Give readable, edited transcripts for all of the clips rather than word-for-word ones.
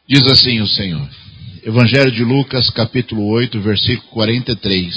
Diz assim o Senhor. Evangelho de Lucas, capítulo 8, versículo 43.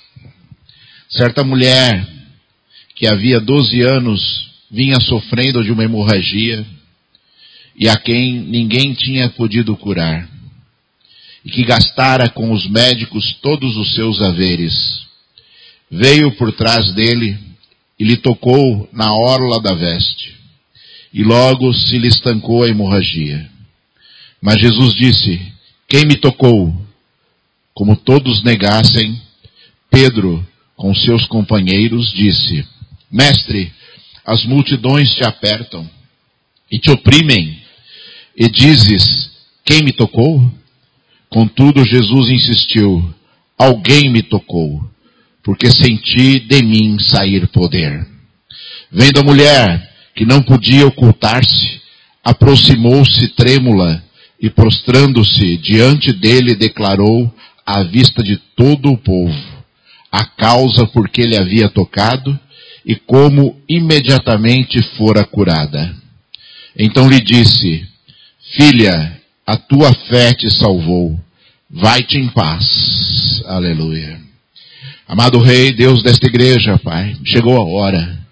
Certa mulher que havia 12 anos vinha sofrendo de uma hemorragia e a quem ninguém tinha podido curar, e que gastara com os médicos todos os seus haveres. Veio por trás dele e lhe tocou na orla da veste, e logo se lhe estancou a hemorragia. Mas Jesus disse: quem me tocou? Como todos negassem, Pedro, com seus companheiros, disse: Mestre, as multidões te apertam e te oprimem, e dizes: quem me tocou? Contudo, Jesus insistiu: alguém me tocou, porque senti de mim sair poder. Vendo a mulher, que não podia ocultar-se, aproximou-se trêmula e, prostrando-se diante dele, declarou à vista de todo o povo a causa por que ele havia tocado e como imediatamente fora curada. Então lhe disse: filha, a tua fé te salvou, vai-te em paz. Aleluia. Amado Rei, Deus desta igreja, Pai, chegou a hora,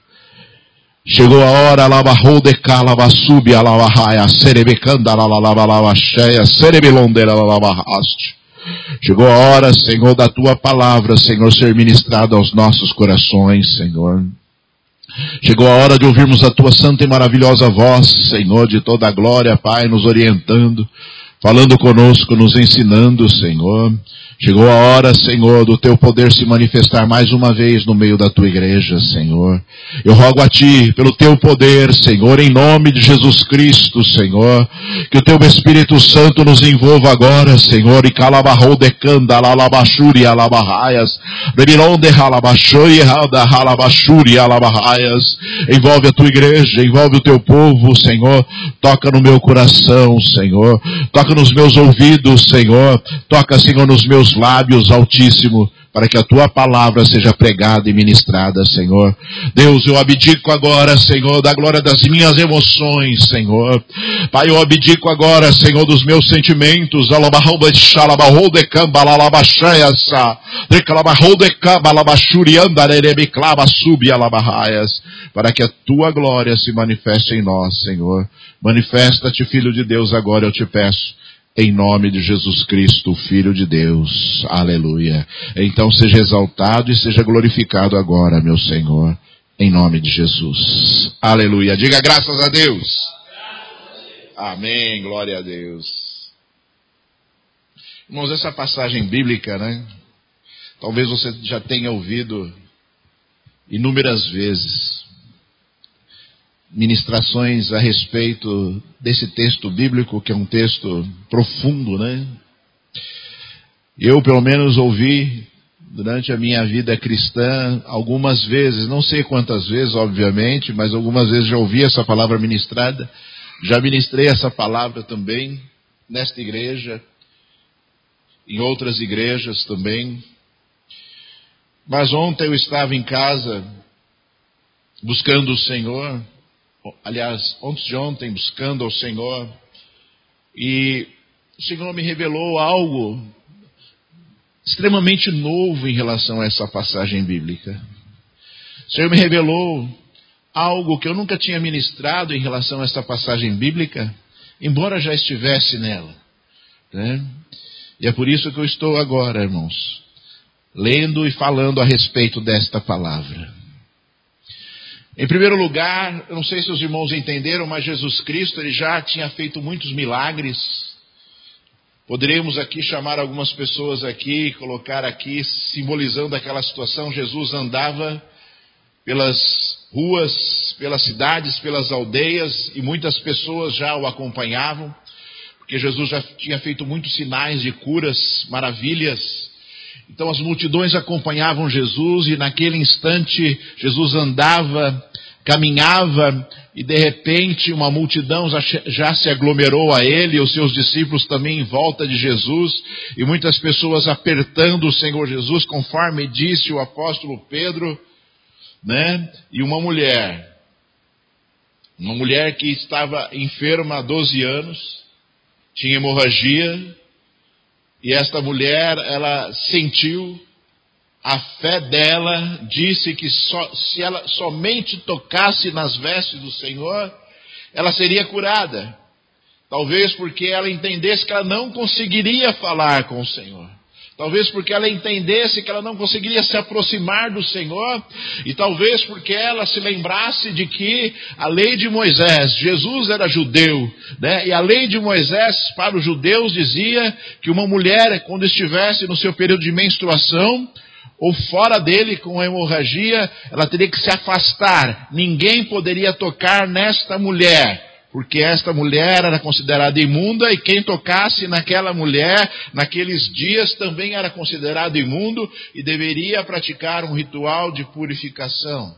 alabarrou de calabassubi, alabarraia, serebecanda, alalabalavacheia, serebilondeira, alabarraste. Chegou a hora, Senhor, da tua palavra, Senhor, ser ministrada aos nossos corações, Senhor. Chegou a hora de ouvirmos a tua santa e maravilhosa voz, Senhor, de toda a glória, Pai, nos orientando, falando conosco, nos ensinando, Senhor. Chegou a hora, Senhor, do teu poder se manifestar mais uma vez no meio da tua igreja, Senhor. Eu rogo a ti, pelo teu poder, Senhor, em nome de Jesus Cristo, Senhor, que o teu Espírito Santo nos envolva agora, Senhor, e calabarrou decanda, alalabachuri, alabarraias, rebironde, halabachoi, halabachuri, alabarraias. Envolve a tua igreja, envolve o teu povo, Senhor. Toca no meu coração, Senhor. Toca nos meus ouvidos, Senhor. Toca, Senhor, nos meus lábios, Altíssimo, para que a tua palavra seja pregada e ministrada, Senhor. Deus, eu abdico agora, Senhor, da glória das minhas emoções, Senhor. Pai, eu abdico agora, Senhor, dos meus sentimentos, para que a tua glória se manifeste em nós, Senhor. Manifesta-te, Filho de Deus, agora eu te peço, em nome de Jesus Cristo, Filho de Deus. Aleluia. Então seja exaltado e seja glorificado agora, meu Senhor, em nome de Jesus. Aleluia. Diga graças a Deus. Amém. Glória a Deus. Irmãos, essa passagem bíblica, né? Talvez você já tenha ouvido inúmeras vezes ministrações a respeito desse texto bíblico, que é um texto profundo, né? Eu, pelo menos, ouvi durante a minha vida cristã algumas vezes, não sei quantas vezes, obviamente, mas algumas vezes já ouvi essa palavra ministrada. Já ministrei essa palavra também nesta igreja, em outras igrejas também. Mas ontem eu estava em casa buscando o Senhor. Aliás, antes de ontem, buscando ao Senhor, e o Senhor me revelou algo extremamente novo em relação a essa passagem bíblica. O Senhor me revelou algo que eu nunca tinha ministrado em relação a essa passagem bíblica, embora já estivesse nela, né? E é por isso que eu estou agora, irmãos, lendo e falando a respeito desta palavra. Em primeiro lugar, eu não sei se os irmãos entenderam, mas Jesus Cristo, ele já tinha feito muitos milagres. Poderíamos aqui chamar algumas pessoas aqui, colocar aqui, simbolizando aquela situação. Jesus andava pelas ruas, pelas cidades, pelas aldeias, e muitas pessoas já o acompanhavam, porque Jesus já tinha feito muitos sinais de curas, maravilhas. Então as multidões acompanhavam Jesus, e naquele instante Jesus andava, caminhava, e de repente uma multidão já se aglomerou a ele, e os seus discípulos também em volta de Jesus, e muitas pessoas apertando o Senhor Jesus, conforme disse o apóstolo Pedro, né? E uma mulher que estava enferma há 12 anos, tinha hemorragia, e esta mulher, ela sentiu, a fé dela disse que se ela somente tocasse nas vestes do Senhor, ela seria curada. Talvez porque ela entendesse que ela não conseguiria falar com o Senhor. Talvez porque ela entendesse que ela não conseguiria se aproximar do Senhor. E talvez porque ela se lembrasse de que a lei de Moisés, Jesus era judeu, né? E a lei de Moisés para os judeus dizia que uma mulher, quando estivesse no seu período de menstruação, ou fora dele com hemorragia, ela teria que se afastar. Ninguém poderia tocar nesta mulher, porque esta mulher era considerada imunda, e quem tocasse naquela mulher, naqueles dias, também era considerado imundo e deveria praticar um ritual de purificação.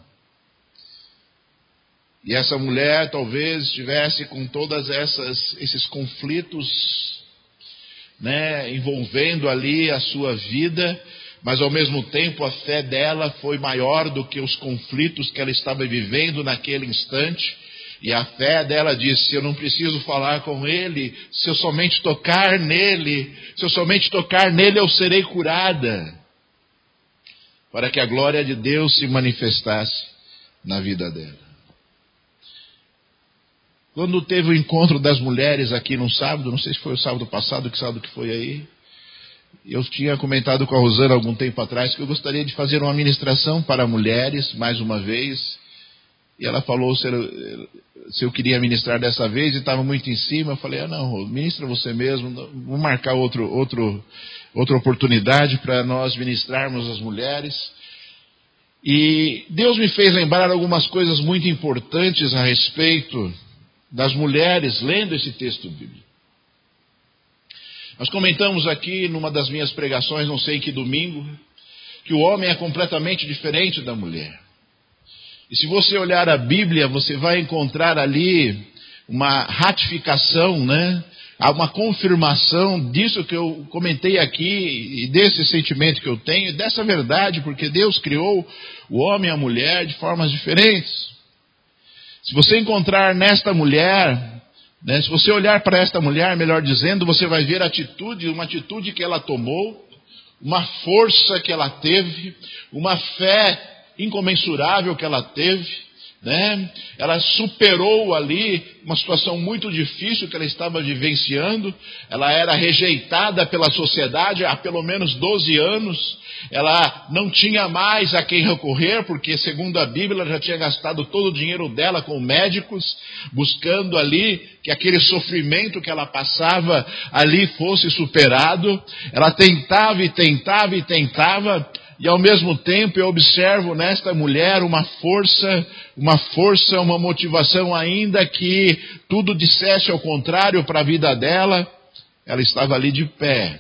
E essa mulher talvez estivesse com todas esses conflitos, né, envolvendo ali a sua vida, mas ao mesmo tempo a fé dela foi maior do que os conflitos que ela estava vivendo naquele instante. E a fé dela disse: eu não preciso falar com ele, se eu somente tocar nele, eu serei curada. Para que a glória de Deus se manifestasse na vida dela. Quando teve o encontro das mulheres aqui no sábado, não sei se foi o sábado passado, que sábado que foi aí, eu tinha comentado com a Rosana algum tempo atrás que eu gostaria de fazer uma ministração para mulheres, mais uma vez. E ela falou se eu queria ministrar dessa vez, e estava muito em cima. Eu falei: não, ministra você mesmo, vamos marcar outra oportunidade para nós ministrarmos as mulheres. E Deus me fez lembrar algumas coisas muito importantes a respeito das mulheres, lendo esse texto bíblico. Nós comentamos aqui numa das minhas pregações, não sei em que domingo, que o homem é completamente diferente da mulher. E se você olhar a Bíblia, você vai encontrar ali uma ratificação, né? Há uma confirmação disso que eu comentei aqui, e desse sentimento que eu tenho, e dessa verdade, porque Deus criou o homem e a mulher de formas diferentes. Se você encontrar nesta mulher, né, se você olhar para esta mulher, melhor dizendo, você vai ver uma atitude que ela tomou, uma força que ela teve, uma fé incomensurável que ela teve, né? Ela superou ali uma situação muito difícil que ela estava vivenciando. Ela era rejeitada pela sociedade há pelo menos 12 anos. Ela não tinha mais a quem recorrer, porque segundo a Bíblia ela já tinha gastado todo o dinheiro dela com médicos, buscando ali que aquele sofrimento que ela passava ali fosse superado. Ela tentava e tentava e tentava. E ao mesmo tempo eu observo nesta mulher uma força, uma motivação, ainda que tudo dissesse ao contrário para a vida dela. Ela estava ali de pé,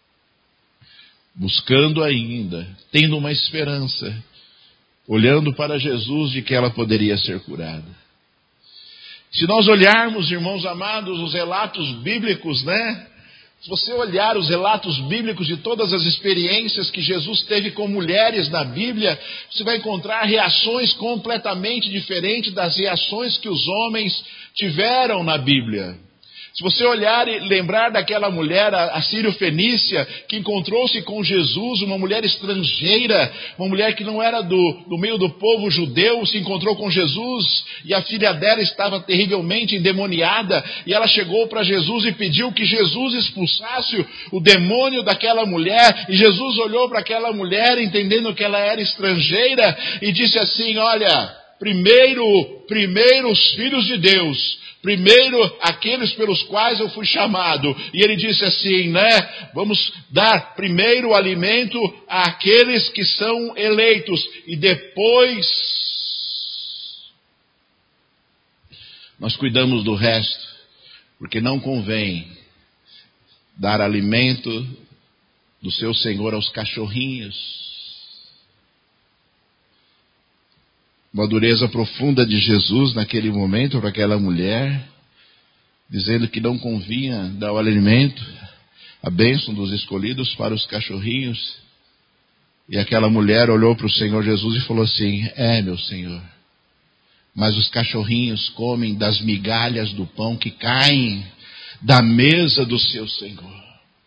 buscando ainda, tendo uma esperança, olhando para Jesus de que ela poderia ser curada. Se nós olharmos, irmãos amados, os relatos bíblicos, né? Se você olhar os relatos bíblicos de todas as experiências que Jesus teve com mulheres na Bíblia, você vai encontrar reações completamente diferentes das reações que os homens tiveram na Bíblia. Se você olhar e lembrar daquela mulher, a sírio-fenícia, que encontrou-se com Jesus, uma mulher estrangeira, uma mulher que não era do meio do povo judeu, se encontrou com Jesus, e a filha dela estava terrivelmente endemoniada, e ela chegou para Jesus e pediu que Jesus expulsasse o demônio daquela mulher, e Jesus olhou para aquela mulher, entendendo que ela era estrangeira, e disse assim: olha, primeiro os filhos de Deus, primeiro aqueles pelos quais eu fui chamado. E ele disse assim, né? Vamos dar primeiro o alimento àqueles que são eleitos, e depois nós cuidamos do resto, porque não convém dar alimento do seu Senhor aos cachorrinhos. Uma dureza profunda de Jesus naquele momento para aquela mulher, dizendo que não convinha dar o alimento, a bênção dos escolhidos para os cachorrinhos. E aquela mulher olhou para o Senhor Jesus e falou assim: meu Senhor, mas os cachorrinhos comem das migalhas do pão que caem da mesa do seu Senhor.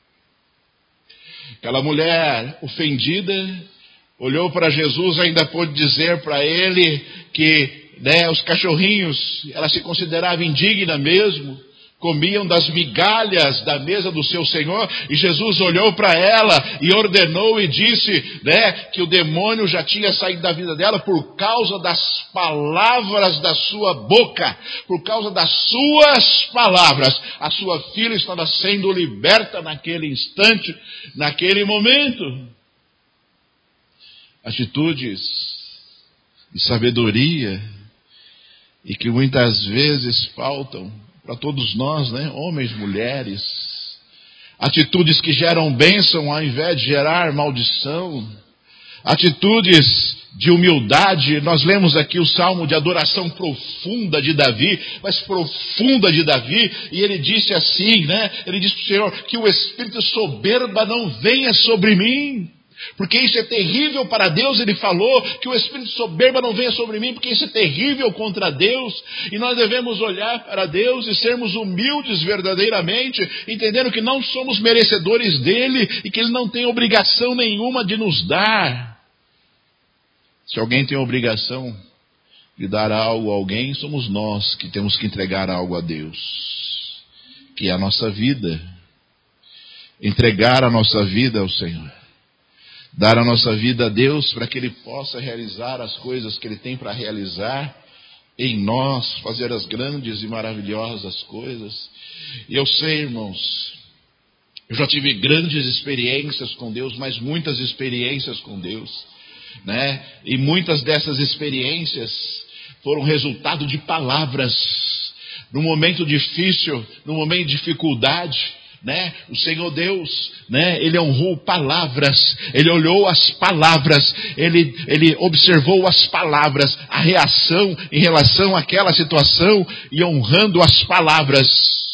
Aquela mulher ofendida olhou para Jesus, ainda pôde dizer para ele que os cachorrinhos, ela se considerava indigna mesmo, comiam das migalhas da mesa do seu Senhor, e Jesus olhou para ela e ordenou e disse que o demônio já tinha saído da vida dela por causa das palavras da sua boca, por causa das suas palavras. A sua filha estava sendo liberta naquele instante, naquele momento. Atitudes de sabedoria e que muitas vezes faltam para todos nós, homens, mulheres. Atitudes que geram bênção ao invés de gerar maldição. Atitudes de humildade. Nós lemos aqui o salmo de adoração profunda de Davi, mas profunda de Davi, e ele disse assim, ele disse para o Senhor, que o espírito de soberba não venha sobre mim. Porque isso é terrível para Deus. Ele falou que o espírito de soberba não venha sobre mim, porque isso é terrível contra Deus. E nós devemos olhar para Deus e sermos humildes verdadeiramente, entendendo que não somos merecedores dele e que ele não tem obrigação nenhuma de nos dar. Se alguém tem obrigação de dar algo a alguém, somos nós que temos que entregar algo a Deus, que é a nossa vida. Entregar a nossa vida ao Senhor. Dar a nossa vida a Deus para que Ele possa realizar as coisas que Ele tem para realizar em nós, fazer as grandes e maravilhosas coisas. E eu sei, irmãos, eu já tive grandes experiências com Deus, mas muitas experiências com Deus, E muitas dessas experiências foram resultado de palavras. No momento difícil, no momento de dificuldade, o Senhor Deus, Ele honrou palavras, Ele olhou as palavras, Ele observou as palavras, a reação em relação àquela situação e honrando as palavras.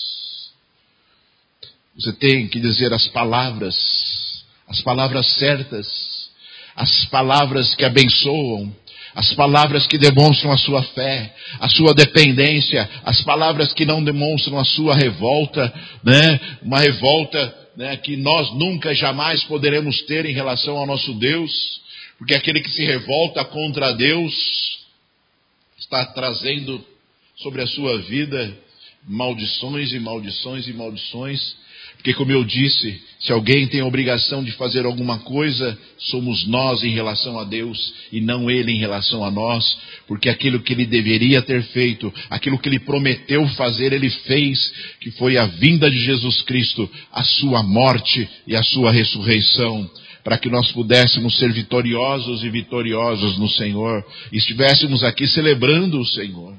Você tem que dizer as palavras certas, as palavras que abençoam, as palavras que demonstram a sua fé, a sua dependência, as palavras que não demonstram a sua revolta, Uma revolta, que nós nunca, jamais poderemos ter em relação ao nosso Deus, porque aquele que se revolta contra Deus está trazendo sobre a sua vida maldições e maldições e maldições. Porque, como eu disse, se alguém tem a obrigação de fazer alguma coisa, somos nós em relação a Deus e não Ele em relação a nós. Porque aquilo que Ele deveria ter feito, aquilo que Ele prometeu fazer, Ele fez, que foi a vinda de Jesus Cristo, a sua morte e a sua ressurreição, para que nós pudéssemos ser vitoriosos e vitoriosos no Senhor, e estivéssemos aqui celebrando o Senhor.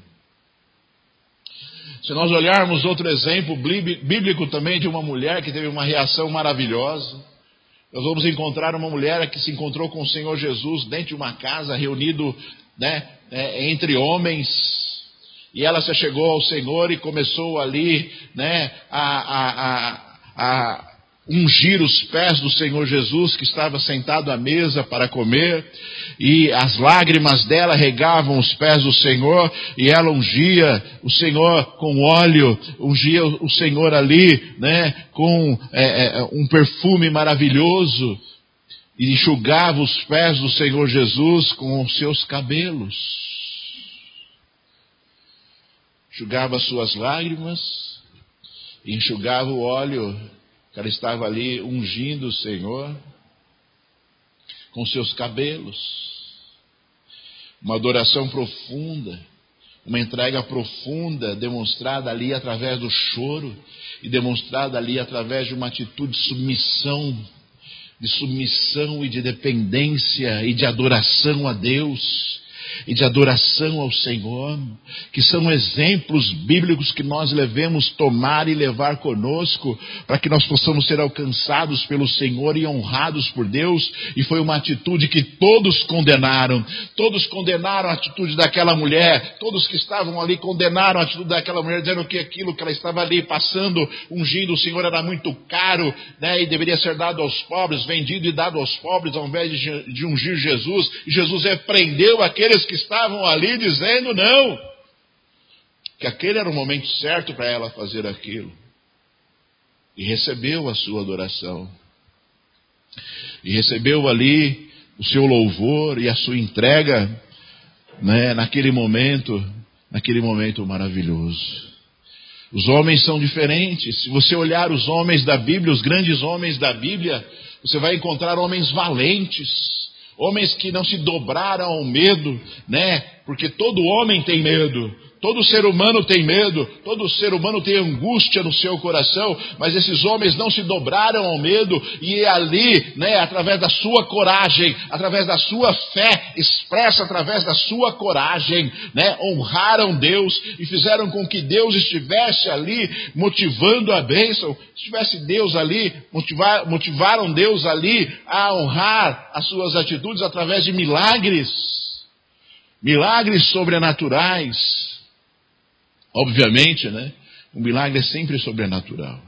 Se nós olharmos outro exemplo bíblico também de uma mulher que teve uma reação maravilhosa, nós vamos encontrar uma mulher que se encontrou com o Senhor Jesus dentro de uma casa, reunido entre homens, e ela se chegou ao Senhor e começou ali a ungir os pés do Senhor Jesus, que estava sentado à mesa para comer, e as lágrimas dela regavam os pés do Senhor, e ela ungia o Senhor com óleo, ungia o Senhor ali, com um perfume maravilhoso, e enxugava os pés do Senhor Jesus com os seus cabelos. Enxugava as suas lágrimas, e enxugava o óleo. Ela estava ali ungindo o Senhor com seus cabelos. Uma adoração profunda, uma entrega profunda, demonstrada ali através do choro e demonstrada ali através de uma atitude de submissão e de dependência e de adoração a Deus e de adoração ao Senhor, que são exemplos bíblicos que nós devemos tomar e levar conosco, para que nós possamos ser alcançados pelo Senhor e honrados por Deus. E foi uma atitude que todos condenaram a atitude daquela mulher, todos que estavam ali condenaram a atitude daquela mulher, dizendo que aquilo que ela estava ali passando, ungindo o Senhor, era muito caro, e deveria ser dado aos pobres, vendido e dado aos pobres, ao invés de ungir Jesus. E Jesus repreendeu aqueles que estavam ali, dizendo não, que aquele era o momento certo para ela fazer aquilo. e recebeu a sua adoração. E recebeu ali o seu louvor e a sua entrega, né, naquele momento maravilhoso. Os homens são diferentes. Se você olhar os homens da Bíblia, os grandes homens da Bíblia, você vai encontrar homens valentes, homens que não se dobraram ao medo, né? Porque todo homem tem medo, todo ser humano tem medo, todo ser humano tem angústia no seu coração, mas esses homens não se dobraram ao medo e ali, né, através da sua coragem, através da sua fé, expressa através da sua coragem, né, honraram Deus e fizeram com que Deus estivesse ali motivando a bênção, estivesse Deus ali, motivaram Deus ali a honrar as suas atitudes através de milagres sobrenaturais. Obviamente, né? O milagre é sempre sobrenatural.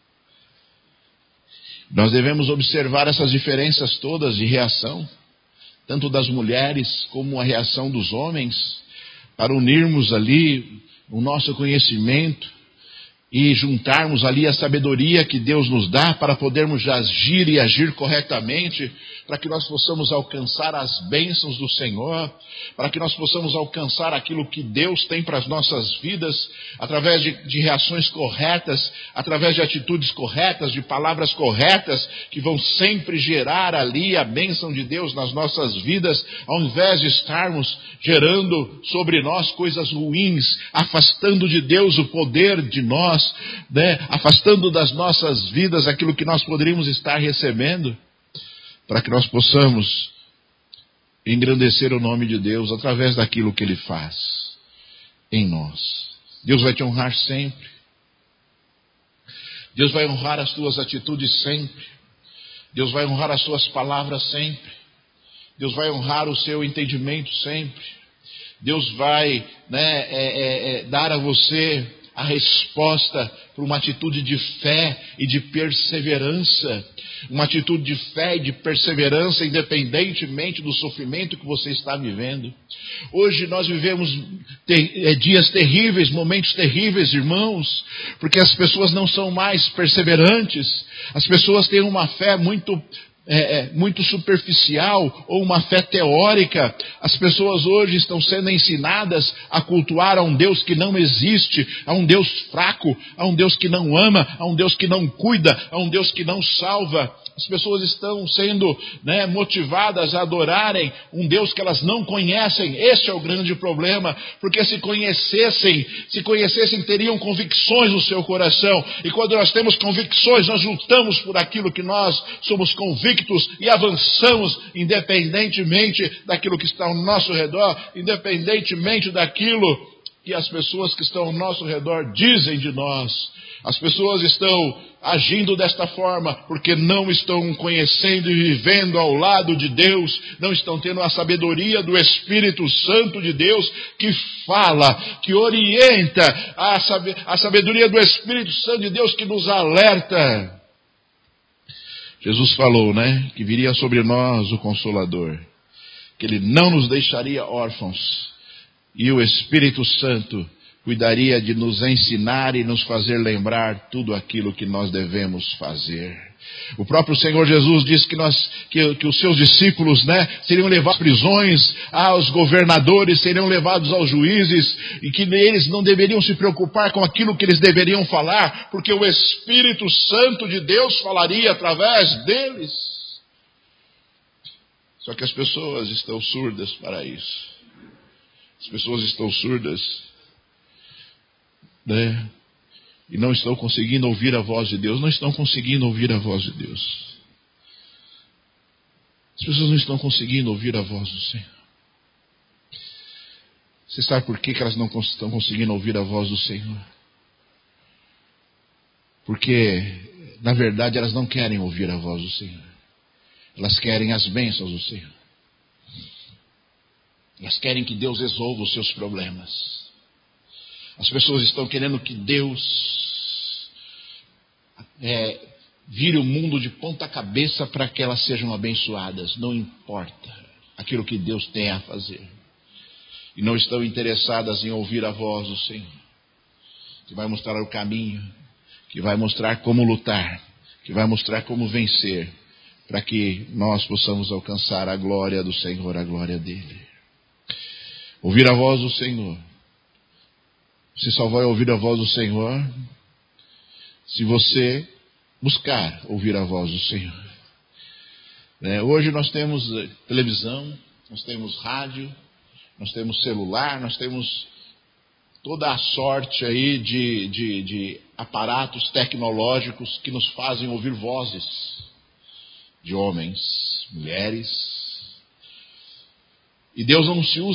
Nós devemos observar essas diferenças todas de reação, tanto das mulheres como a reação dos homens, para unirmos ali o nosso conhecimento e juntarmos ali a sabedoria que Deus nos dá para podermos agir e agir corretamente, para que nós possamos alcançar as bênçãos do Senhor, para que nós possamos alcançar aquilo que Deus tem para as nossas vidas, através de reações corretas, através de atitudes corretas, de palavras corretas, que vão sempre gerar ali a bênção de Deus nas nossas vidas, ao invés de estarmos gerando sobre nós coisas ruins, afastando de Deus o poder de nós, né? Afastando das nossas vidas aquilo que nós poderíamos estar recebendo, para que nós possamos engrandecer o nome de Deus através daquilo que Ele faz em nós. Deus vai te honrar sempre. Deus vai honrar as tuas atitudes sempre. Deus vai honrar as suas palavras sempre. Deus vai honrar o seu entendimento sempre. Deus vai, né, dar a você a resposta para uma atitude de fé e de perseverança. Uma atitude de fé e de perseverança, independentemente do sofrimento que você está vivendo. Hoje nós vivemos dias terríveis, momentos terríveis, irmãos, porque as pessoas não são mais perseverantes. As pessoas têm uma fé muito superficial ou uma fé teórica. As pessoas hoje estão sendo ensinadas a cultuar a um Deus que não existe, a um Deus fraco, a um Deus que não ama, a um Deus que não cuida, a um Deus que não salva. As pessoas estão sendo, né, motivadas a adorarem um Deus que elas não conhecem. Esse é o grande problema, porque se conhecessem, teriam convicções no seu coração, e quando nós temos convicções, nós lutamos por aquilo que nós somos convictos e avançamos, independentemente daquilo que está ao nosso redor, independentemente daquilo que as pessoas que estão ao nosso redor dizem de nós. As pessoas estão agindo desta forma porque não estão conhecendo e vivendo ao lado de Deus, não estão tendo a sabedoria do Espírito Santo de Deus que fala, que orienta, a sabedoria do Espírito Santo de Deus que nos alerta. Jesus falou, né, que viria sobre nós o Consolador, que Ele não nos deixaria órfãos, e o Espírito Santo cuidaria de nos ensinar e nos fazer lembrar tudo aquilo que nós devemos fazer. O próprio Senhor Jesus disse que os seus discípulos, né, seriam levados às prisões, aos governadores, seriam levados aos juízes, e que eles não deveriam se preocupar com aquilo que eles deveriam falar, porque o Espírito Santo de Deus falaria através deles. Só que as pessoas estão surdas para isso. As pessoas estão surdas, né? E não estão conseguindo ouvir a voz de Deus. Não estão conseguindo ouvir a voz de Deus. As pessoas não estão conseguindo ouvir a voz do Senhor. Você sabe por que elas não estão conseguindo ouvir a voz do Senhor? Porque, na verdade, elas não querem ouvir a voz do Senhor. Elas querem as bênçãos do Senhor. Elas querem que Deus resolva os seus problemas. As pessoas estão querendo que Deus vire o mundo de ponta cabeça para que elas sejam abençoadas. Não importa aquilo que Deus tem a fazer. E não estão interessadas em ouvir a voz do Senhor, que vai mostrar o caminho, que vai mostrar como lutar, que vai mostrar como vencer, para que nós possamos alcançar a glória do Senhor, a glória dele. Ouvir a voz do Senhor. Você só vai ouvir a voz do Senhor se você buscar ouvir a voz do Senhor. Hoje nós temos televisão, nós temos rádio, nós temos celular, nós temos toda a sorte aí de aparatos tecnológicos que nos fazem ouvir vozes de homens, mulheres. E Deus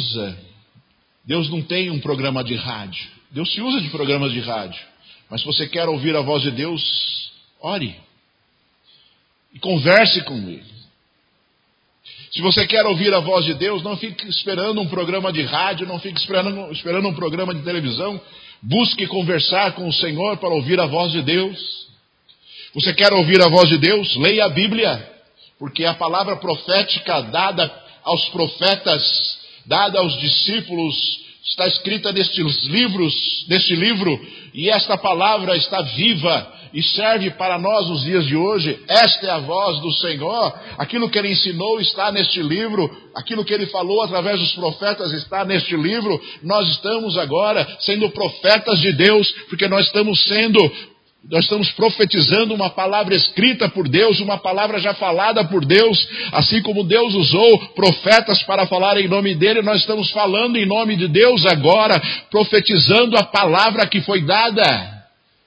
não tem um programa de rádio. Deus se usa de programas de rádio. Mas se você quer ouvir a voz de Deus, ore e converse com Ele. Se você quer ouvir a voz de Deus, não fique esperando um programa de rádio, não fique esperando um programa de televisão. Busque conversar com o Senhor para ouvir a voz de Deus. Você quer ouvir a voz de Deus? Leia a Bíblia, porque a palavra profética dada aos profetas, dada aos discípulos, está escrita neste livro, e esta palavra está viva e serve para nós nos dias de hoje. Esta é a voz do Senhor. Aquilo que Ele ensinou está neste livro. Aquilo que Ele falou através dos profetas está neste livro. Nós estamos agora sendo profetas de Deus, porque nós estamos profetizando uma palavra escrita por Deus, uma palavra já falada por Deus. Assim como Deus usou profetas para falar em nome dEle, nós estamos falando em nome de Deus agora, profetizando a palavra que foi dada.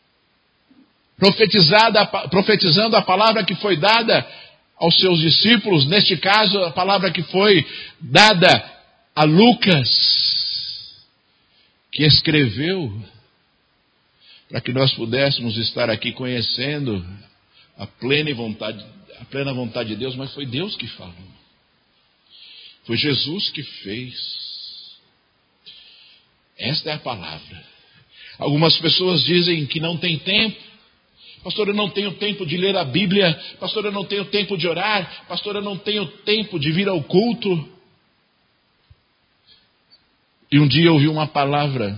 Profetizando a palavra que foi dada aos seus discípulos, neste caso a palavra que foi dada a Lucas, que escreveu para que nós pudéssemos estar aqui conhecendo a plena vontade de Deus, mas foi Deus que falou. Foi Jesus que fez. Esta é a palavra. Algumas pessoas dizem que não tem tempo. Pastor, eu não tenho tempo de ler a Bíblia. Pastor, eu não tenho tempo de orar. Pastor, eu não tenho tempo de vir ao culto. E um dia eu ouvi uma palavra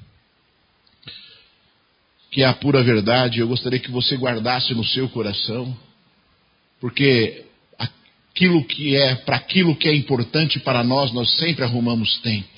que é a pura verdade. Eu gostaria que você guardasse no seu coração, porque para aquilo que é importante para nós, nós sempre arrumamos tempo.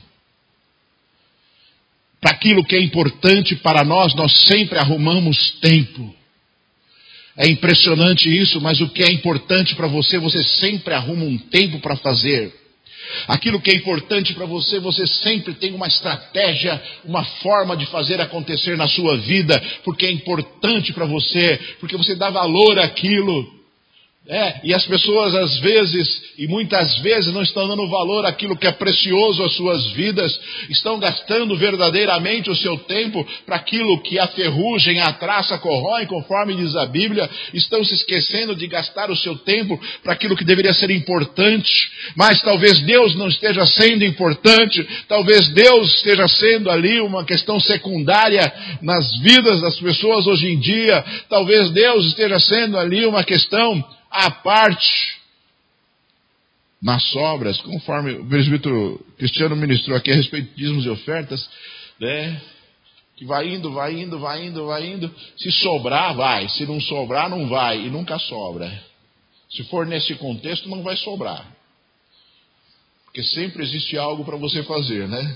Para aquilo que é importante para nós, nós sempre arrumamos tempo. É impressionante isso, mas o que é importante para você, você sempre arruma um tempo para fazer. Aquilo que é importante para você, você sempre tem uma estratégia, uma forma de fazer acontecer na sua vida, porque é importante para você, porque você dá valor àquilo. E as pessoas às vezes, e muitas vezes, não estão dando valor àquilo que é precioso às suas vidas, estão gastando verdadeiramente o seu tempo para aquilo que a ferrugem, a traça corrói, conforme diz a Bíblia, estão se esquecendo de gastar o seu tempo para aquilo que deveria ser importante, mas talvez Deus não esteja sendo importante, talvez Deus esteja sendo ali uma questão secundária nas vidas das pessoas hoje em dia, talvez Deus esteja sendo ali uma questão à parte nas sobras, conforme o presbítero Cristiano ministrou aqui a respeito de dízimos e ofertas, que vai indo, se sobrar vai, se não sobrar não vai, e nunca sobra. Se for nesse contexto não vai sobrar, porque sempre existe algo para você fazer, né?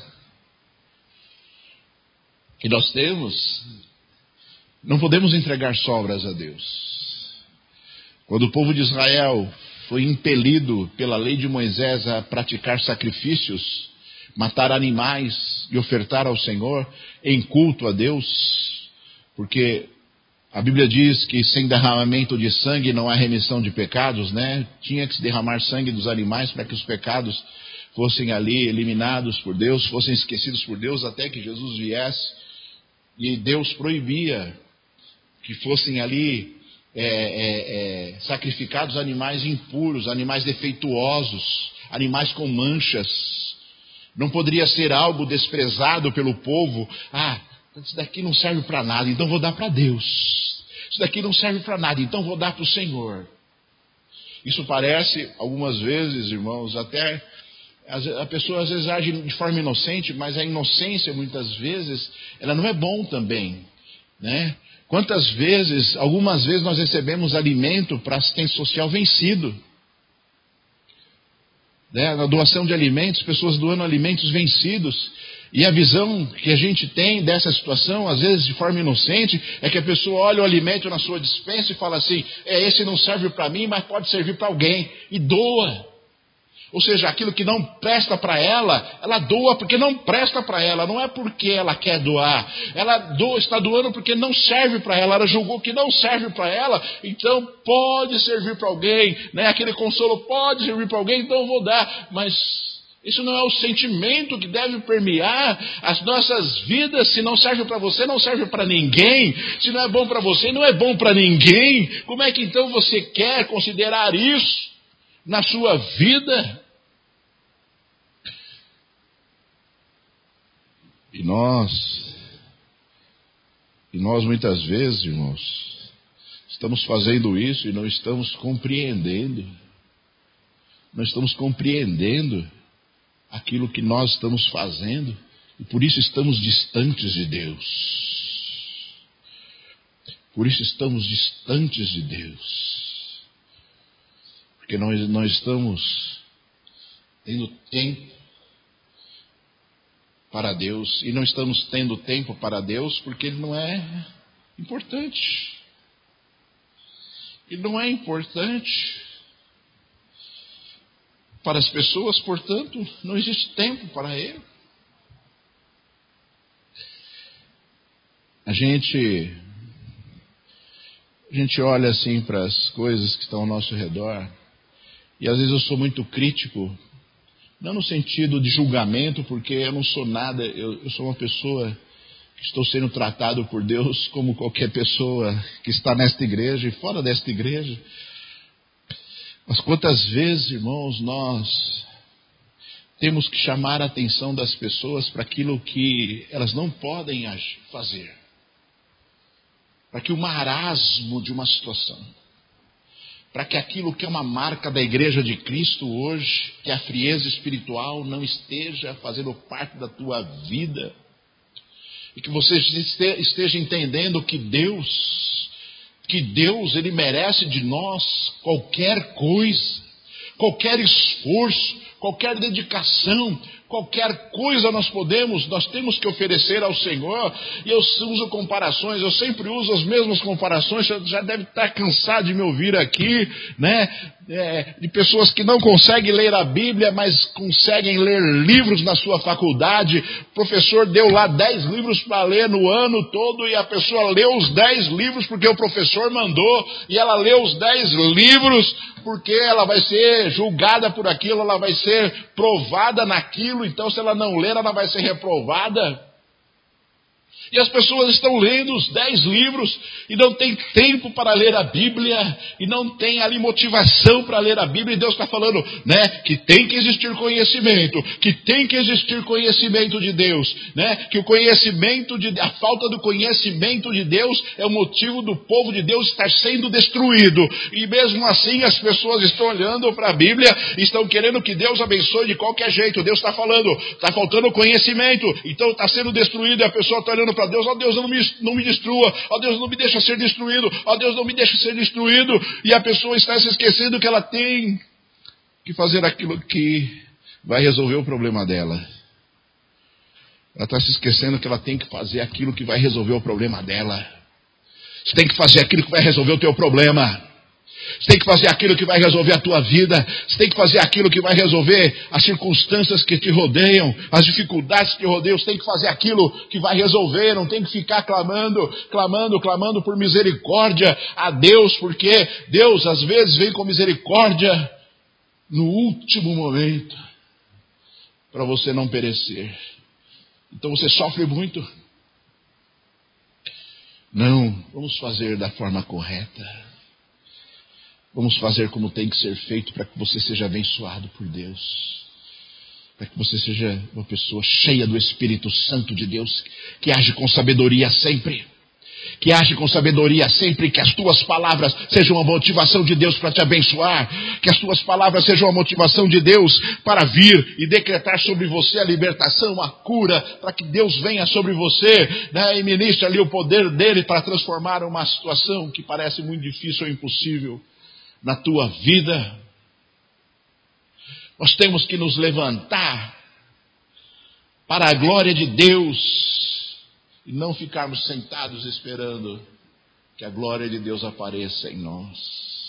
E nós não podemos entregar sobras a Deus. Quando o povo de Israel foi impelido pela lei de Moisés a praticar sacrifícios, matar animais e ofertar ao Senhor em culto a Deus, porque a Bíblia diz que sem derramamento de sangue não há remissão de pecados, né? Tinha que se derramar sangue dos animais para que os pecados fossem ali eliminados por Deus, fossem esquecidos por Deus até que Jesus viesse. E Deus proibia que fossem ali sacrificados animais impuros, animais defeituosos, animais com manchas. Não poderia ser algo desprezado pelo povo. Isso daqui não serve para nada, então vou dar para Deus. Isso daqui não serve para nada, então vou dar para o Senhor. Isso parece, algumas vezes, irmãos, até a pessoa às vezes age de forma inocente, mas a inocência muitas vezes, ela não é bom também, né? Quantas vezes, algumas vezes nós recebemos alimento para assistência social vencido. Na doação de alimentos, pessoas doando alimentos vencidos. E a visão que a gente tem dessa situação, às vezes de forma inocente, é que a pessoa olha o alimento na sua despensa e fala assim: esse não serve para mim, mas pode servir para alguém. E doa. Ou seja, aquilo que não presta para ela, ela doa porque não presta para ela, não é porque ela quer doar. Ela está doando porque não serve para ela, ela julgou que não serve para ela, então pode servir para alguém, né? Aquele consolo pode servir para alguém, então eu vou dar. Mas isso não é o sentimento que deve permear as nossas vidas. Se não serve para você, não serve para ninguém. Se não é bom para você, não é bom para ninguém. Como é que então você quer considerar isso na sua vida? E nós muitas vezes, irmãos, estamos fazendo isso e não estamos compreendendo. Não estamos compreendendo aquilo que nós estamos fazendo e por isso estamos distantes de Deus. Por isso estamos distantes de Deus. Porque nós não estamos tendo tempo para Deus. E não estamos tendo tempo para Deus porque Ele não é importante. Ele não é importante para as pessoas, portanto, não existe tempo para Ele. A gente olha assim para as coisas que estão ao nosso redor, e às vezes eu sou muito crítico, não no sentido de julgamento, porque eu não sou nada, eu sou uma pessoa que estou sendo tratado por Deus como qualquer pessoa que está nesta igreja e fora desta igreja. Mas quantas vezes, irmãos, nós temos que chamar a atenção das pessoas para aquilo que elas não podem fazer, para que o marasmo de uma situação, para que aquilo que é uma marca da igreja de Cristo hoje, que é a frieza espiritual, não esteja fazendo parte da tua vida, e que você esteja entendendo que Deus, Ele merece de nós qualquer coisa, qualquer esforço, qualquer dedicação, qualquer coisa nós temos que oferecer ao Senhor. E eu uso comparações, eu sempre uso as mesmas comparações. Você já deve estar cansado de me ouvir aqui, né? De pessoas que não conseguem ler a Bíblia, mas conseguem ler livros na sua faculdade. O professor deu lá 10 livros para ler no ano todo, e a pessoa leu os 10 livros porque o professor mandou, e ela leu os 10 livros porque ela vai ser julgada por aquilo, ela vai ser provada naquilo. Então, se ela não ler, ela vai ser reprovada. E as pessoas estão lendo os 10 livros e não tem tempo para ler a Bíblia, e não tem ali motivação para ler a Bíblia. E Deus está falando, né, que tem que existir conhecimento, que tem que existir conhecimento de Deus, né, que a falta do conhecimento de Deus é o motivo do povo de Deus estar sendo destruído. E mesmo assim as pessoas estão olhando para a Bíblia e estão querendo que Deus abençoe de qualquer jeito. Deus está falando, está faltando conhecimento, então está sendo destruído, e a pessoa está olhando para Deus: ó Deus, não me destrua, ó Deus, não me deixa ser destruído, ó Deus, não me deixa ser destruído. E a pessoa está se esquecendo que ela tem que fazer aquilo que vai resolver o problema dela. Ela está se esquecendo que ela tem que fazer aquilo que vai resolver o problema dela. Você tem que fazer aquilo que vai resolver o teu problema. Você tem que fazer aquilo que vai resolver a tua vida. Você tem que fazer aquilo que vai resolver as circunstâncias que te rodeiam, as dificuldades que te rodeiam. Você tem que fazer aquilo que vai resolver. Não tem que ficar clamando por misericórdia a Deus, porque Deus às vezes vem com misericórdia no último momento, para você não perecer. Então você sofre muito. Não, vamos fazer da forma correta. Vamos fazer como tem que ser feito, para que você seja abençoado por Deus. Para que você seja uma pessoa cheia do Espírito Santo de Deus, que age com sabedoria sempre. que age com sabedoria sempre, que as tuas palavras sejam a motivação de Deus para te abençoar, que as tuas palavras sejam a motivação de Deus para vir e decretar sobre você a libertação, a cura, para que Deus venha sobre você, né, e ministre ali o poder dele para transformar uma situação que parece muito difícil ou impossível na tua vida. Nós temos que nos levantar para a glória de Deus e não ficarmos sentados esperando que a glória de Deus apareça em nós.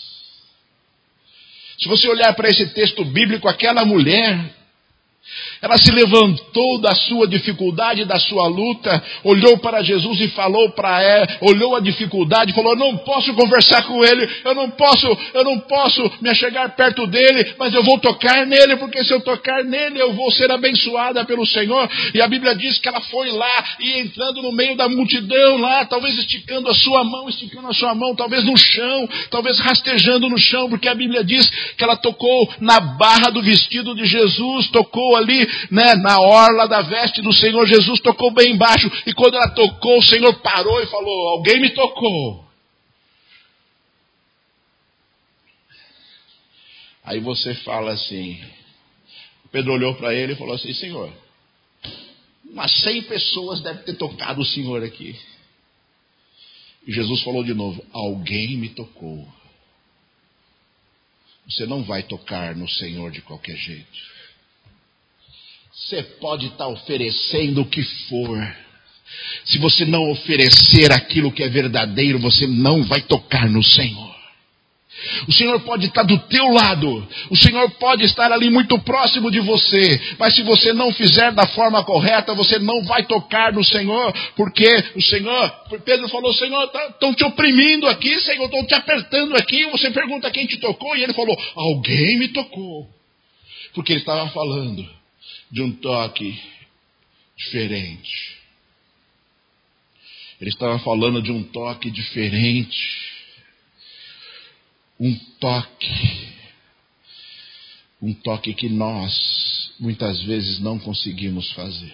Se você olhar para esse texto bíblico, aquela mulher, ela se levantou da sua dificuldade, da sua luta, olhou para Jesus e falou para ela, olhou a dificuldade e falou: eu não posso conversar com ele, eu não posso me achegar perto dele, mas eu vou tocar nele, porque se eu tocar nele eu vou ser abençoada pelo Senhor. E a Bíblia diz que ela foi lá e entrando no meio da multidão lá, talvez esticando a sua mão, talvez no chão, talvez rastejando no chão, porque a Bíblia diz que ela tocou na barra do vestido de Jesus, tocou ali, né, na orla da veste do Senhor Jesus, tocou bem embaixo, e quando ela tocou, o Senhor parou e falou: alguém me tocou. Aí você fala assim, Pedro olhou para ele e falou assim: Senhor, umas 100 pessoas devem ter tocado o Senhor aqui. E Jesus falou de novo: alguém me tocou. Você não vai tocar no Senhor de qualquer jeito. Você pode estar oferecendo o que for. Se você não oferecer aquilo que é verdadeiro, você não vai tocar no Senhor. O Senhor pode estar do teu lado, o Senhor pode estar ali muito próximo de você, mas se você não fizer da forma correta, você não vai tocar no Senhor, porque o Senhor, Pedro falou: Senhor, estão te oprimindo aqui, Senhor, estão te apertando aqui. Você pergunta quem te tocou, e ele falou: alguém me tocou. Porque ele estava falando de um toque diferente. Ele estava falando de um toque diferente. Um toque que nós muitas vezes não conseguimos fazer.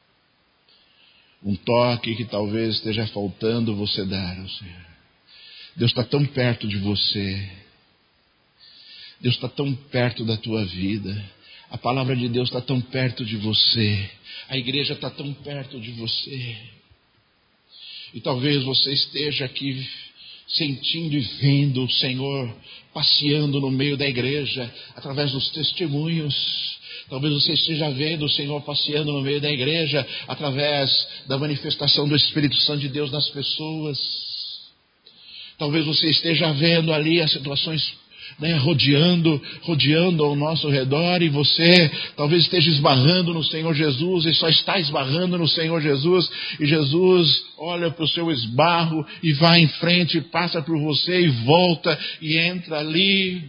Um toque que talvez esteja faltando você dar ao Senhor. Deus está tão perto de você. Deus está tão perto da tua vida. A palavra de Deus está tão perto de você. A igreja está tão perto de você. E talvez você esteja aqui sentindo e vendo o Senhor passeando no meio da igreja, através dos testemunhos. Talvez você esteja vendo o Senhor passeando no meio da igreja, através da manifestação do Espírito Santo de Deus nas pessoas. Talvez você esteja vendo ali as situações, né, rodeando ao nosso redor, e você talvez esteja esbarrando no Senhor Jesus, e só está esbarrando no Senhor Jesus, e Jesus olha para o seu esbarro e vai em frente, passa por você e volta e entra ali.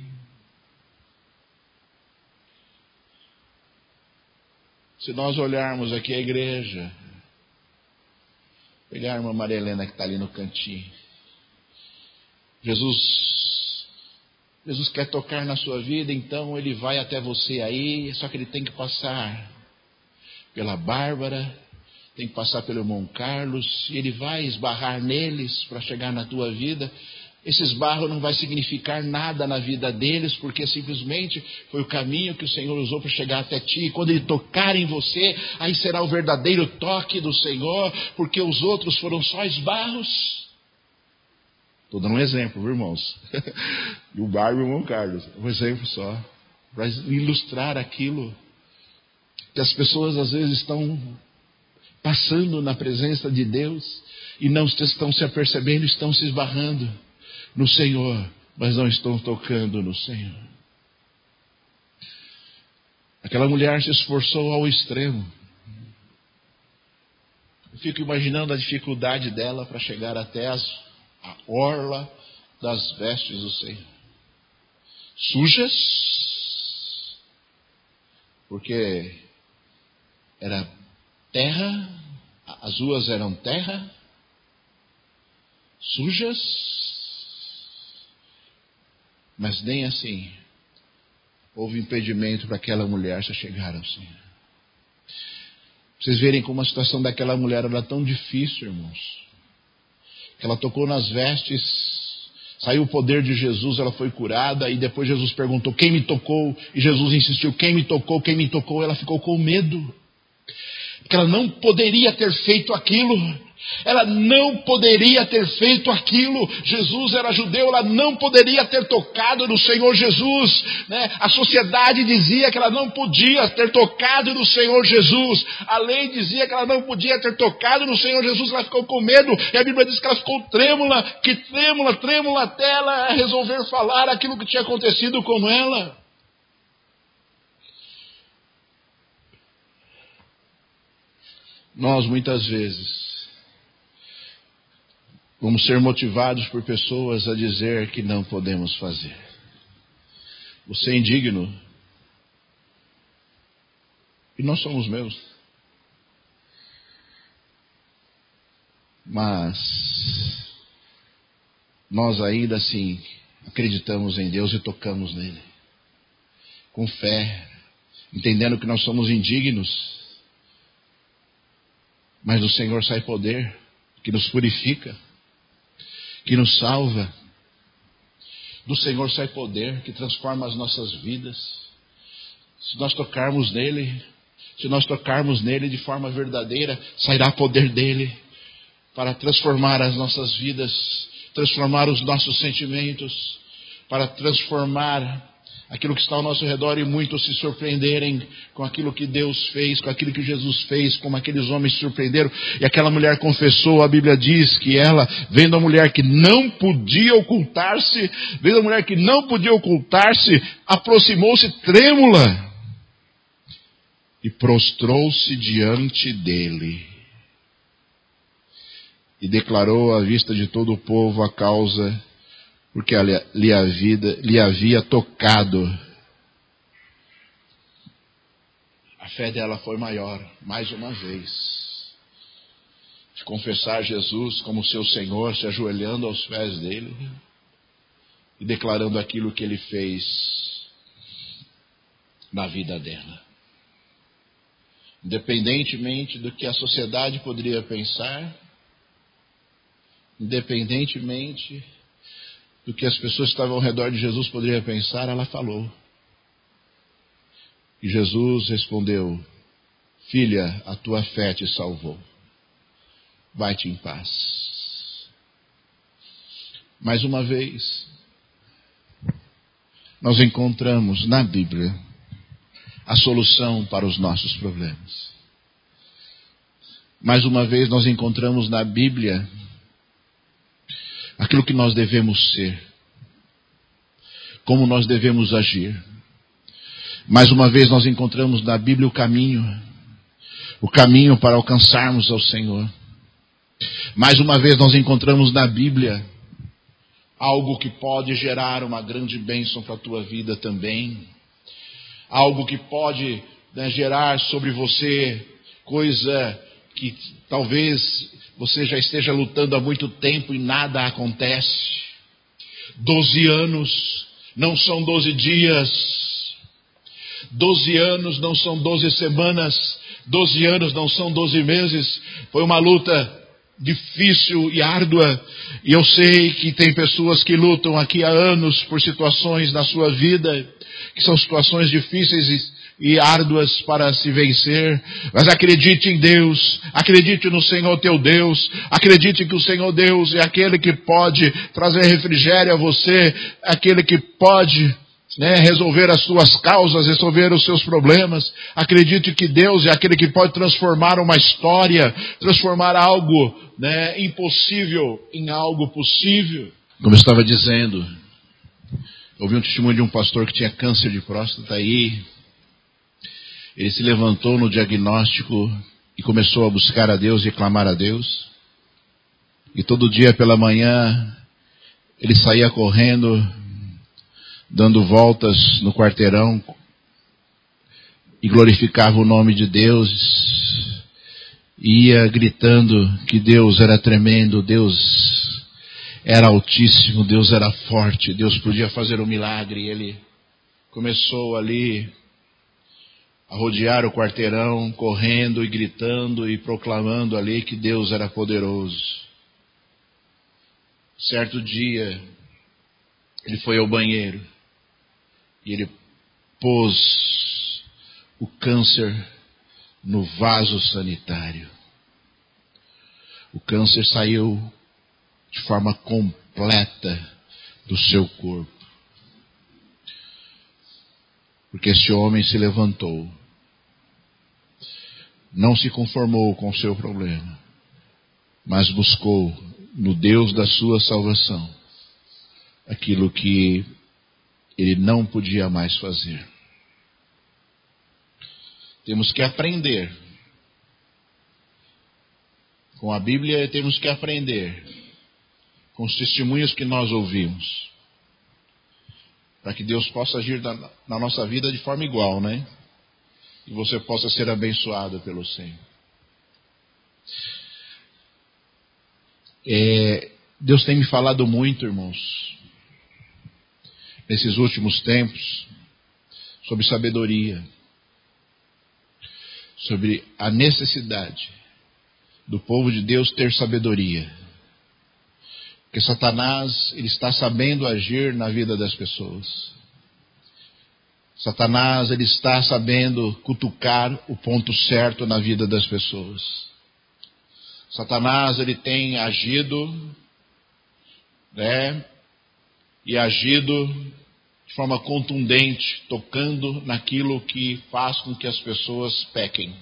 Se nós olharmos aqui a igreja, pegar a irmã Maria Helena que está ali no cantinho, Jesus quer tocar na sua vida, então ele vai até você aí, só que ele tem que passar pela Bárbara, tem que passar pelo irmão Carlos, e ele vai esbarrar neles para chegar na tua vida. Esse esbarro não vai significar nada na vida deles, porque simplesmente foi o caminho que o Senhor usou para chegar até ti. E quando ele tocar em você, aí será o verdadeiro toque do Senhor, porque os outros foram só esbarros. Estou dando um exemplo, viu, irmãos? E o Bárbara e o irmão Carlos. Um exemplo só. Para ilustrar aquilo que as pessoas às vezes estão passando na presença de Deus e não estão se apercebendo, estão se esbarrando no Senhor, mas não estão tocando no Senhor. Aquela mulher se esforçou ao extremo. Eu fico imaginando a dificuldade dela para chegar até a orla das vestes do Senhor. Sujas, porque era terra, as ruas eram terra, sujas, mas nem assim houve impedimento para aquela mulher se chegar ao Senhor. Vocês verem como a situação daquela mulher era tão difícil, irmãos, que ela tocou nas vestes, saiu o poder de Jesus, ela foi curada, e depois Jesus perguntou, quem me tocou? E Jesus insistiu, quem me tocou, quem me tocou? Ela ficou com medo, porque ela não poderia ter feito aquilo. Ela não poderia ter feito aquilo. Jesus era judeu, ela não poderia ter tocado no Senhor Jesus, né? A sociedade dizia que ela não podia ter tocado no Senhor Jesus. A lei dizia que ela não podia ter tocado no Senhor Jesus. Ela ficou com medo, e a Bíblia diz que ela ficou trêmula até ela resolver falar aquilo que tinha acontecido com ela. Nós muitas vezes vamos ser motivados por pessoas a dizer que não podemos fazer. Você é indigno. E nós somos mesmo. Mas nós ainda assim acreditamos em Deus e tocamos nele. Com fé, entendendo que nós somos indignos. Mas do Senhor sai poder, que nos purifica, que nos salva. Do Senhor sai poder que transforma as nossas vidas. Se nós tocarmos nele de forma verdadeira, sairá poder dele para transformar as nossas vidas, transformar os nossos sentimentos, para transformar aquilo que está ao nosso redor, e muitos se surpreenderem com aquilo que Deus fez, com aquilo que Jesus fez, como aqueles homens se surpreenderam. E aquela mulher confessou, a Bíblia diz que ela, vendo a mulher que não podia ocultar-se, aproximou-se trêmula e prostrou-se diante dele e declarou à vista de todo o povo a causa porque lhe havia tocado. A fé dela foi maior, mais uma vez, de confessar Jesus como seu Senhor, se ajoelhando aos pés dele e declarando aquilo que ele fez na vida dela. Independentemente do que a sociedade poderia pensar, independentemente do que as pessoas que estavam ao redor de Jesus poderiam pensar, ela falou. E Jesus respondeu, filha, a tua fé te salvou. Vai-te em paz. Mais uma vez, nós encontramos na Bíblia a solução para os nossos problemas. Mais uma vez, nós encontramos na Bíblia aquilo que nós devemos ser, como nós devemos agir. Mais uma vez nós encontramos na Bíblia o caminho para alcançarmos ao Senhor. Mais uma vez nós encontramos na Bíblia algo que pode gerar uma grande bênção para a tua vida também. Algo que pode, gerar sobre você coisa que talvez você já esteja lutando há muito tempo e nada acontece. 12 anos não são 12 dias. 12 anos não são 12 semanas. 12 anos não são 12 meses. Foi uma luta difícil e árdua. E eu sei que tem pessoas que lutam aqui há anos por situações na sua vida, que são situações difíceis e árduas para se vencer. Mas acredite em Deus, acredite no Senhor teu Deus, acredite que o Senhor Deus é aquele que pode trazer refrigério a você, aquele que pode resolver as suas causas, resolver os seus problemas. Acredite que Deus é aquele que pode transformar uma história, transformar algo impossível em algo possível. Como eu estava dizendo, ouvi um testemunho de um pastor que tinha câncer de próstata aí. Ele se levantou no diagnóstico e começou a buscar a Deus e clamar a Deus. E todo dia pela manhã ele saía correndo, dando voltas no quarteirão e glorificava o nome de Deus. Ia gritando que Deus era tremendo, Deus era altíssimo, Deus era forte, Deus podia fazer um milagre. E ele começou ali a rodear o quarteirão, correndo e gritando e proclamando ali que Deus era poderoso. Certo dia, ele foi ao banheiro e ele pôs o câncer no vaso sanitário. O câncer saiu de forma completa do seu corpo. Porque esse homem se levantou, não se conformou com o seu problema, mas buscou no Deus da sua salvação aquilo que ele não podia mais fazer. Temos que aprender. Com a Bíblia temos que aprender com os testemunhos que nós ouvimos, para que Deus possa agir na nossa vida de forma igual, né? E você possa ser abençoado pelo Senhor. Deus tem me falado muito, irmãos, nesses últimos tempos, sobre sabedoria, sobre a necessidade do povo de Deus ter sabedoria. Porque Satanás, ele está sabendo agir na vida das pessoas. Satanás, ele está sabendo cutucar o ponto certo na vida das pessoas. Satanás, ele tem agido, e agido de forma contundente, tocando naquilo que faz com que as pessoas pequem.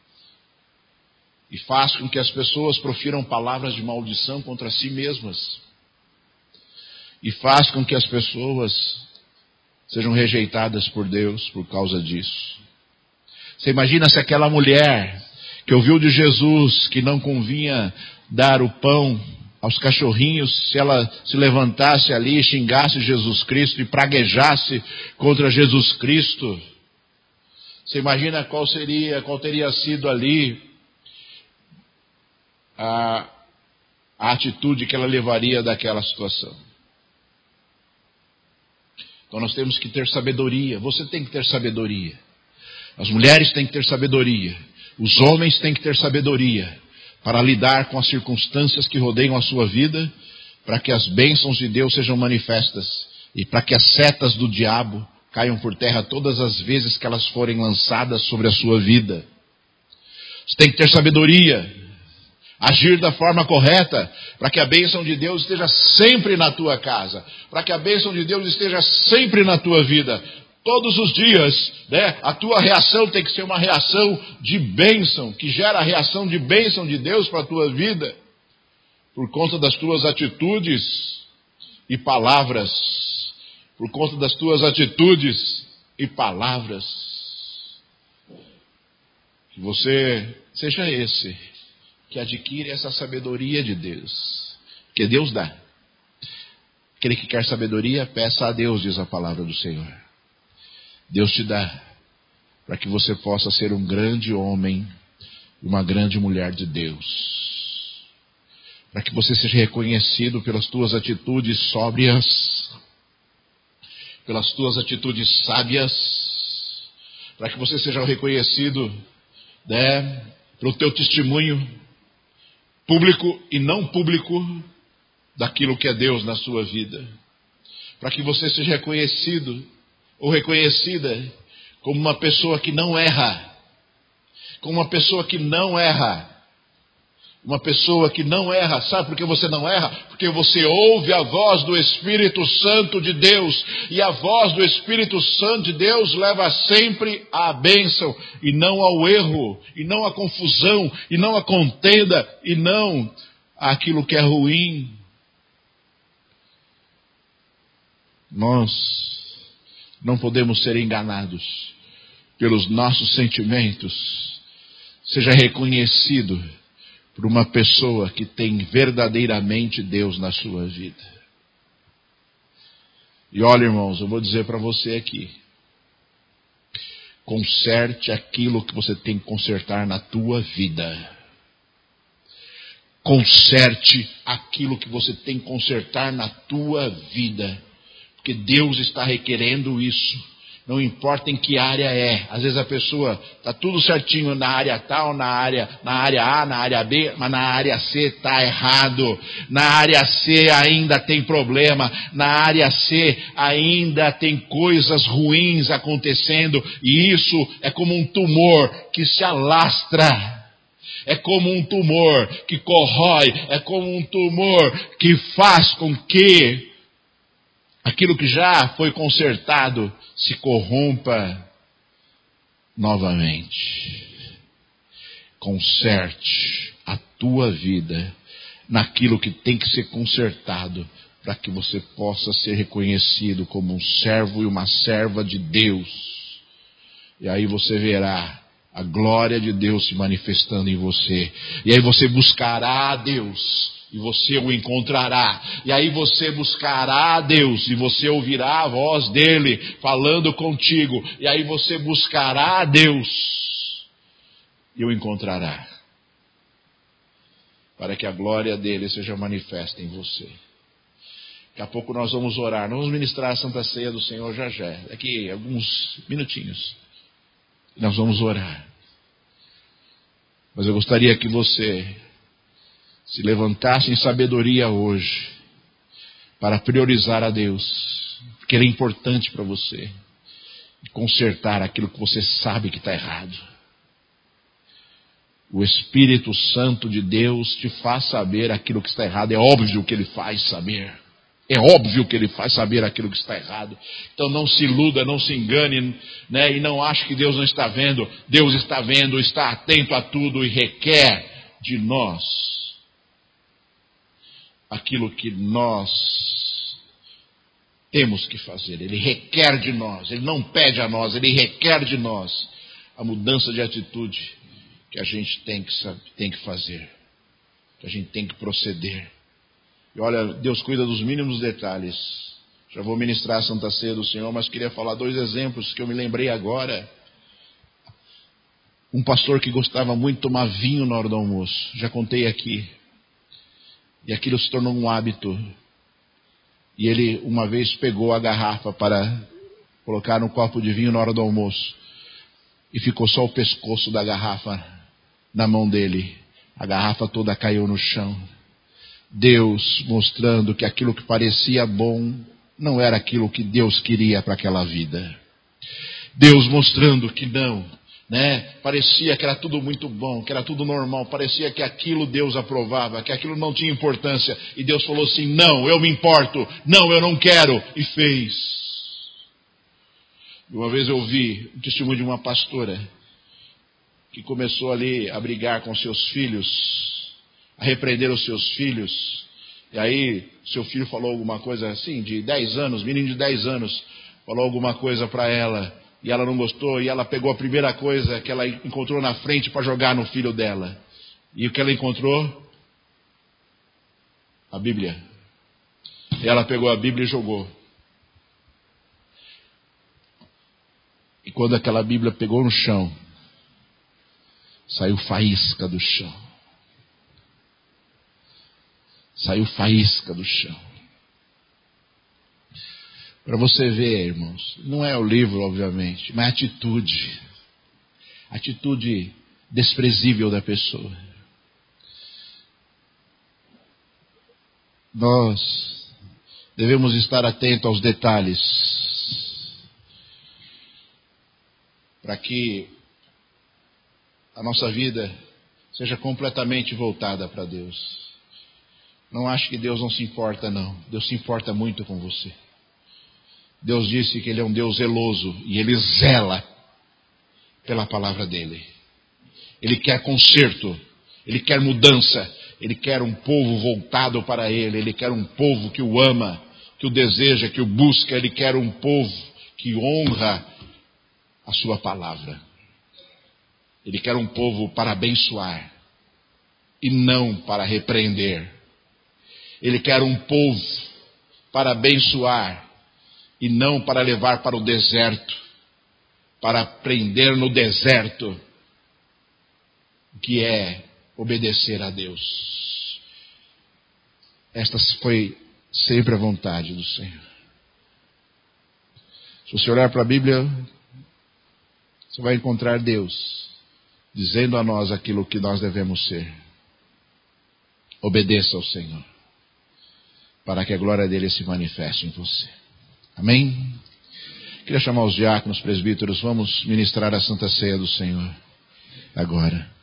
E faz com que as pessoas profiram palavras de maldição contra si mesmas. E faz com que as pessoas sejam rejeitadas por Deus por causa disso. Você imagina se aquela mulher que ouviu de Jesus que não convinha dar o pão aos cachorrinhos, se ela se levantasse ali e xingasse Jesus Cristo e praguejasse contra Jesus Cristo. Você imagina qual teria sido ali a atitude que ela levaria daquela situação. Então nós temos que ter sabedoria. Você tem que ter sabedoria. As mulheres têm que ter sabedoria. Os homens têm que ter sabedoria para lidar com as circunstâncias que rodeiam a sua vida, para que as bênçãos de Deus sejam manifestas e para que as setas do diabo caiam por terra todas as vezes que elas forem lançadas sobre a sua vida. Você tem que ter sabedoria, agir da forma correta, para que a bênção de Deus esteja sempre na tua casa, para que a bênção de Deus esteja sempre na tua vida. Todos os dias, a tua reação tem que ser uma reação de bênção, que gera a reação de bênção de Deus para a tua vida, por conta das tuas atitudes e palavras. Por conta das tuas atitudes e palavras. Que você seja esse que adquire essa sabedoria de Deus, que Deus dá. Aquele que quer sabedoria, peça a Deus, diz a palavra do Senhor. Deus te dá, para que você possa ser um grande homem e uma grande mulher de Deus. Para que você seja reconhecido pelas tuas atitudes sóbrias, pelas tuas atitudes sábias, para que você seja reconhecido, pelo teu testemunho público e não público daquilo que é Deus na sua vida. Para que você seja reconhecido ou reconhecida como uma pessoa que não erra. Como uma pessoa que não erra. Uma pessoa que não erra. Sabe por que você não erra? Porque você ouve a voz do Espírito Santo de Deus. E a voz do Espírito Santo de Deus leva sempre à bênção. E não ao erro. E não à confusão. E não à contenda. E não àquilo que é ruim. Nós não podemos ser enganados pelos nossos sentimentos. Seja reconhecido por uma pessoa que tem verdadeiramente Deus na sua vida. E olha, irmãos, eu vou dizer para você aqui. Conserte aquilo que você tem que consertar na tua vida. Conserte aquilo que você tem que consertar na tua vida. Porque Deus está requerendo isso. Não importa em que área é. Às vezes a pessoa está tudo certinho na área tal, na área A, na área B, mas na área C está errado. Na área C ainda tem problema. Na área C ainda tem coisas ruins acontecendo. E isso é como um tumor que se alastra. É como um tumor que corrói. É como um tumor que faz com que aquilo que já foi consertado se corrompa novamente. Conserte a tua vida naquilo que tem que ser consertado, para que você possa ser reconhecido como um servo e uma serva de Deus. E aí você verá a glória de Deus se manifestando em você. E aí você buscará a Deus e você o encontrará. E aí você buscará a Deus e você ouvirá a voz dele falando contigo. E aí você buscará a Deus e o encontrará, para que a glória dele seja manifesta em você. Daqui a pouco nós vamos orar. Nós vamos ministrar a Santa Ceia do Senhor já. Daqui a alguns minutinhos nós vamos orar. Mas eu gostaria que você se levantasse em sabedoria hoje para priorizar a Deus, porque Ele é importante para você, e consertar aquilo que você sabe que está errado. O Espírito Santo de Deus te faz saber aquilo que está errado. É óbvio que Ele faz saber. É óbvio que Ele faz saber aquilo que está errado. Então não se iluda, não se engane, né? E não ache que Deus não está vendo. Deus está vendo, está atento a tudo e requer de nós aquilo que nós temos que fazer. Ele requer de nós. Ele não pede a nós, Ele requer de nós a mudança de atitude que a gente tem que fazer, que a gente tem que proceder. E olha, Deus cuida dos mínimos detalhes. Já vou ministrar a Santa Ceia do Senhor, mas queria falar 2 exemplos que eu me lembrei agora. Um pastor que gostava muito de tomar vinho na hora do almoço. Já contei aqui. E aquilo se tornou um hábito. E ele uma vez pegou a garrafa para colocar no copo de vinho na hora do almoço. E ficou só o pescoço da garrafa na mão dele. A garrafa toda caiu no chão. Deus mostrando que aquilo que parecia bom não era aquilo que Deus queria para aquela vida. Deus mostrando que não, né? Parecia que era tudo muito bom, que era tudo normal, parecia que aquilo Deus aprovava, que aquilo não tinha importância. E Deus falou assim: não, eu me importo, não, eu não quero, e fez. Uma vez eu ouvi o testemunho de uma pastora que começou ali a brigar com seus filhos, a repreender os seus filhos. E aí seu filho falou alguma coisa assim, de 10 anos, menino de 10 anos, falou alguma coisa para ela, e ela não gostou, e ela pegou a primeira coisa que ela encontrou na frente para jogar no filho dela. E o que ela encontrou? A Bíblia. E ela pegou a Bíblia e jogou. E quando aquela Bíblia pegou no chão, saiu faísca do chão. Saiu faísca do chão. Para você ver, irmãos, não é o livro, obviamente, mas a atitude. Atitude desprezível da pessoa. Nós devemos estar atentos aos detalhes, para que a nossa vida seja completamente voltada para Deus. Não ache que Deus não se importa, não. Deus se importa muito com você. Deus disse que Ele é um Deus zeloso e Ele zela pela palavra dEle. Ele quer conserto, Ele quer mudança, Ele quer um povo voltado para Ele, Ele quer um povo que o ama, que o deseja, que o busca, Ele quer um povo que honra a sua palavra. Ele quer um povo para abençoar e não para repreender. Ele quer um povo para abençoar e não para levar para o deserto, para aprender no deserto o que é obedecer a Deus. Esta foi sempre a vontade do Senhor. Se você olhar para a Bíblia, você vai encontrar Deus dizendo a nós aquilo que nós devemos ser. Obedeça ao Senhor, para que a glória dele se manifeste em você. Amém? Queria chamar os diáconos, presbíteros, vamos ministrar a Santa Ceia do Senhor agora.